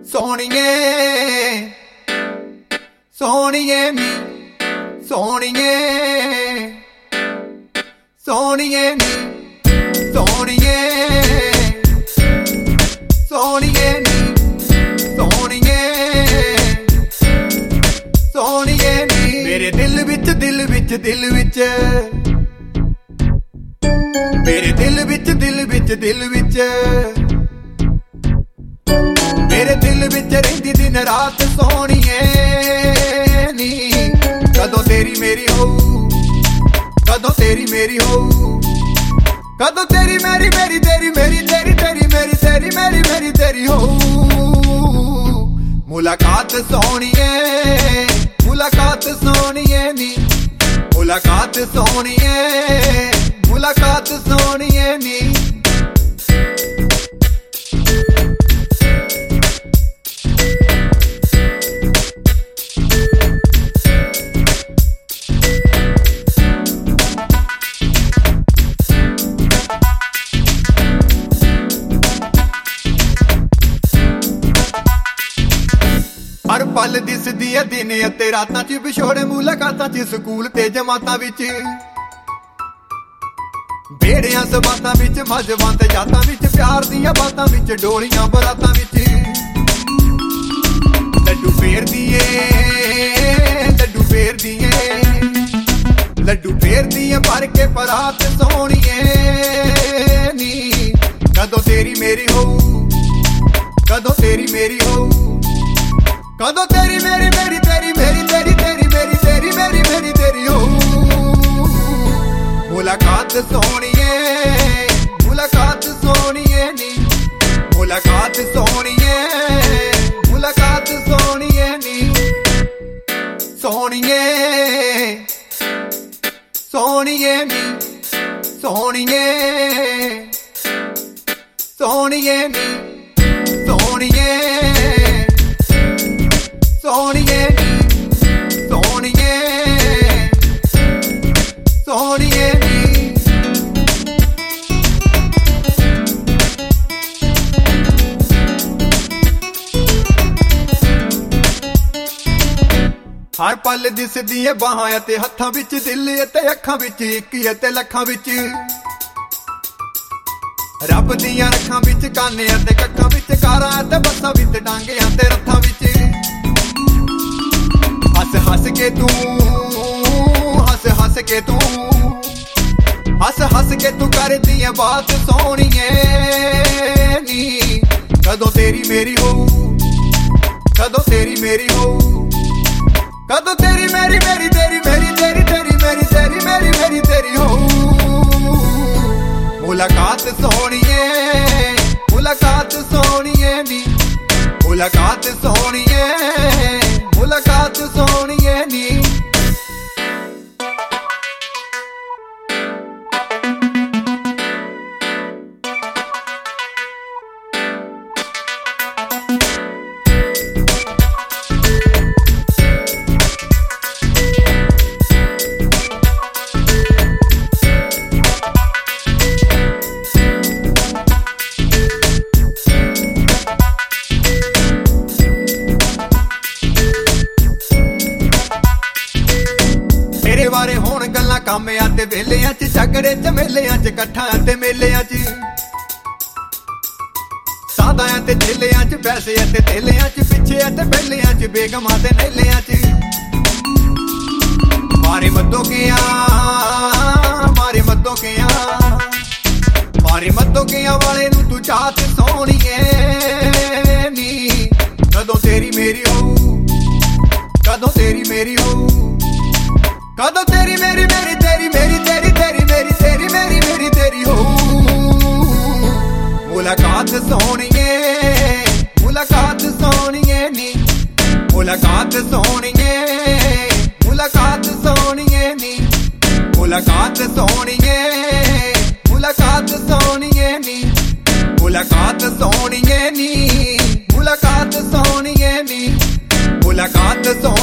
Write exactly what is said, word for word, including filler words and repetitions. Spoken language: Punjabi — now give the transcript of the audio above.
ਸੋਹਣੀਏ ਸੋਹਣੀਏ ਨੀ ਸੋਹਣੀਏ ਸੋਹਣੀਏ ਨੀ ਸੋਹਣੀਏ ਸੋਹਣੀਏ ਨੀ ਸੋਹਣੀਏ ਸੋਹਣੀਏ ਨੀ ਮੇਰੇ ਦਿਲ ਵਿੱਚ ਦਿਲ ਵਿੱਚ ਦਿਲ ਵਿੱਚ ਮੇਰੇ ਦਿਲ ਵਿੱਚ ਦਿਲ ਵਿੱਚ ਦਿਲ ਵਿੱਚ ਮੇਰੇ ਦਿਲ ਵਿੱਚ ਰਹਿੰਦੀ ਦਿਨ ਰਾਤ ਸੋਹਣੀਏ ਨੀ ਕਦੋਂ ਤੇਰੀ ਮੇਰੀ ਹੋਊ ਕਦੋਂ ਤੇਰੀ ਮੇਰੀ ਹੋਊ ਕਦੋਂ ਤੇਰੀ ਮੇਰੀ ਮੇਰੀ ਤੇਰੀ ਮੇਰੀ ਤੇਰੀ ਤੇਰੀ ਮੇਰੀ ਤੇਰੀ ਮੇਰੀ ਮੇਰੀ ਤੇਰੀ ਹੋਊ ਮੁਲਾਕਾਤ ਸੋਹਣੀਏ ਮੁਲਾਕਾਤ ਸੋਹਣੀਏ ਨੀ ਮੁਲਾਕਾਤ ਸੋਹਣੀਏ ਮੁਲਾਕਾਤ ਸੋਹਣੀਏ ਨੀ ਹਰ ਪਲ ਦਿਸਦੀ ਏ ਦਿਨ ਅਤੇ ਰਾਤਾਂ ਚ ਵਿਛੋੜੇ ਮੁਲਾਕਾਤਾਂ ਚ ਸਕੂਲ ਤੇ ਜਮਾਤਾਂ ਵਿੱਚ ਬੇੜਿਆਂ ਸਬਾਤਾਂ ਵਿੱਚ ਮਜ਼ਬਾਂ ਤੇ ਜਾਤਾਂ ਵਿੱਚ ਪਿਆਰ ਦੀਆਂ ਬਾਤਾਂ ਵਿੱਚ ਡੋਲੀਆਂ ਬਰਾਤਾਂ ਵਿੱਚ ਲੱਡੂ ਫੇਰਦੀ ਏ ਲੱਡੂ ਫੇਰਦੀ ਏ ਲੱਡੂ ਫੇਰਦੀ ਏ ਭਰ ਕੇ ਪਰਾਤ ਸੋਹਣੀਏ ਨੀ ਕਦੋਂ ਤੇਰੀ ਮੇਰੀ ਹੋਊ ਕਦੋਂ ਤੇਰੀ ਮੇਰੀ ਹੋਊ ਕਦੋਂ ਤੇਰੀ ਮੇਰੀ ਮੇਰੀ ਤੇਰੀ ਮੇਰੀ ਤੇਰੀ ਤੇਰੀ ਮੇਰੀ ਤੇਰੀ ਮੇਰੀ ਮੇਰੀ ਤੇਰੀ ਹੋਊ ਮੁਲਾਕਾਤ ਸੋਹਣੀਏ ਮੁਲਾਕਾਤ ਸੋਹਣੀਏ ਨੀ ਮੁਲਾਕਾਤ ਸੋਹਣੀਏ ਮੁਲਾਕਾਤ ਸੋਹਣੀਏ ਨੀ ਸੋਹਣੀਏ ਸੋਹਣੀਏ ਨੀ ਸੋਹਣੀਏ ਸੋਹਣੀਏ ਨੀ ਸੋਹਣੀਏ ਸੋਹਣੀਏ ਨੀ ਸੋਹਣੀਏ ਸੋਹਣੀਏ ਨੀ ਹਰ ਪਲ ਦਿਸਦੀ ਏ ਬਾਹਾਂ ਅਤੇ ਹੱਥਾਂ ਵਿੱਚ ਦਿਲ ਅਤੇ ਅੱਖਾਂ ਵਿੱਚ ਇੱਕ ਅਤੇ ਲੱਖਾਂ ਵਿੱਚ ਰੱਬ ਦੀਆਂ ਅੱਖਾਂ ਵਿੱਚ ਕਾਨੇ ਅਤੇ ਕੱਖਾਂ ਵਿੱਚ ਕਾਰਾਂ ਅਤੇ ਬੱਸਾਂ ਵਿੱਚ ਡਾਂਗਿਆਂ ਤੇ ਰੱਥਾਂ ਵਿੱਚ ਹੱਸ ਹੱਸ ਕੇ ਤੂੰ ਹੱਸ ਹੱਸ ਕੇ ਤੂੰ ਹੱਸ ਹੱਸ ਕੇ ਤੂੰ ਕਰਦੀ ਏ ਬਾਤ ਸੋਹਣੀਏ ਨੀ ਕਦੋਂ ਤੇਰੀ ਮੇਰੀ ਹੋਊ ਕਦੋਂ ਤੇਰੀ ਮੇਰੀ ਹੋਊ ਕਦੋਂ ਤੇਰੀ ਮੇਰੀ ਮੇਰੀ ਤੇਰੀ ਮੇਰੀ ਤੇਰੀ ਤੇਰੀ ਮੇਰੀ ਤੇਰੀ ਮੇਰੀ ਮੇਰੀ ਤੇਰੀ ਹੋਊ ਮੁਲਾਕਾਤ ਸੋਹਣੀਏ ਮੁਲਾਕਾਤ ਸੋਹਣੀਏ ਨੀ ਮੁਲਾਕਾਤ ਸੋਹਣੀਏ ਮੁਲਾਕਾਤ ਸੋਹਣੀਏ ਨੀ ਤੇਰੇ ਬਾਰੇ ਹੋਣ ਗੱਲਾਂ ਕਾਮਿਆਂ ਤੇ ਵੇਲਿਆਂ ਚ ਝਗੜੇ ਝਮੇਲਿਆਂ ਚ ਇਕੱਠਾਂ ਤੇ ਮੇਲਿਆਂ ਚ ਸਾਦਾਂ ਤੇ ਢੇਲਿਆਂ ਚ ਪੈਸੇ ਤੇ ਥੇਲਿਆਂ ਚ ਪਿੱਛੇ ਤੇ ਪਹਿਲਿਆਂ ਚ ਬੇਗਮਾਂ ਤੇ ਨੇਲਿਆਂ ਚ ਮਾਰੇ ਮੱਦੋ ਗਿਆ ਮਾਰੇ ਮੱਦੋ ਗਿਆ ਮਾਰੇ ਮੱਦੋ ਗਿਆ ਵਾਲੇ ਨੂੰ ਤੂੰ ਚਾਹਤ ਸੋਹਣੀਏ ਨੀ ਕਦੋਂ ਤੇਰੀ ਮੇਰੀ ਹੋਊ ਕਦੋਂ ਤੇਰੀ ਮੇਰੀ ਹੋਊ ਕਦੋਂ ਤੇਰੀ ਮੇਰੀ ਮੇਰੀ ਤੇਰੀ ਮੇਰੀ ਤੇਰੀ ਤੇਰੀ ਮੇਰੀ ਤੇਰੀ ਮੇਰੀ ਮੇਰੀ ਤੇਰੀ ਹੋਊ ਮੁਲਾਕਾਤ ਸੋਹਣੀਏ ਮੁਲਾਕਾਤ ਸੋਹਣੀਏ ਨੀ ਮੁਲਾਕਾਤ ਸੋਹਣੀਏ ਮੁਲਾਕਾਤ ਸੋਹਣੀਏ ਨੀ ਮੁਲਾਕਾਤ ਸੋਹਣੀਏ ਮੁਲਾਕਾਤ ਸੋਹਣੀਏ ਨੀ ਮੁਲਾਕਾਤ ਸੋਹਣੀਏ ਨੀ ਮੁਲਾਕਾਤ ਸੋਹਣੀਏ ਨੀ ਮੁਲਾਕਾਤ